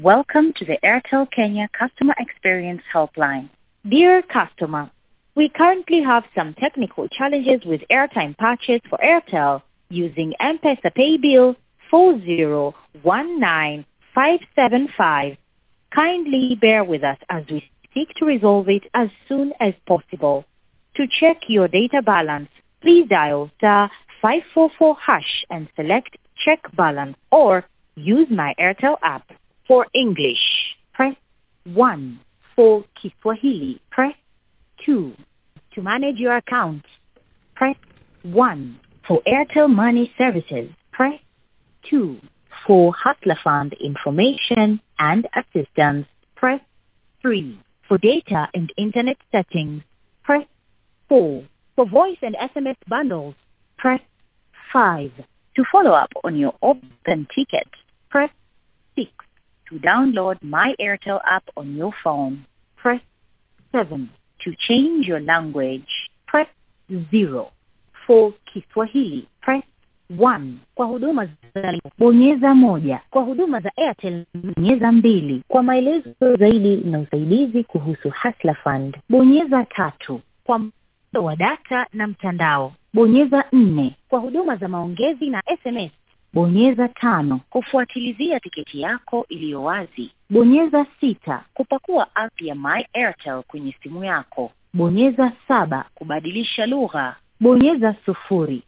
Welcome to the Airtel Kenya Customer Experience Helpline. Dear customer, we currently have some technical challenges with airtime purchase for Airtel using M-Pesa Pay Bill 4019575. Kindly bear with us as we seek to resolve it as soon as possible. To check your data balance, please dial *544# and select Check Balance or use my Airtel app. For English, press 1. For Kiswahili, press 2. To manage your account, press 1. For Airtel Money Services, press 2. For Hustler Fund information and assistance, press 3. For data and internet settings, press 4. For voice and SMS bundles, press 5. To follow up on your open ticket, press 6. To download My Airtel app on your phone, press 7. To change your language, press 0. For Kiswahili, press 1. Kwa huduma za bonyeza 1. Kwa huduma za Airtel, bonyeza 2. Kwa maelezo zaidi na usaidizi kuhusu Hustler Fund, bonyeza 3. Kwa mtandao wa data na mtandao, bonyeza 4. Kwa huduma za maongezi na SMS, bonyeza 5. Kufuatilizia tiketi yako iliyo wazi, bonyeza 6. Kupakua app ya My Airtel kwenye simu yako, bonyeza 7. Kubadilisha lugha, bonyeza 0.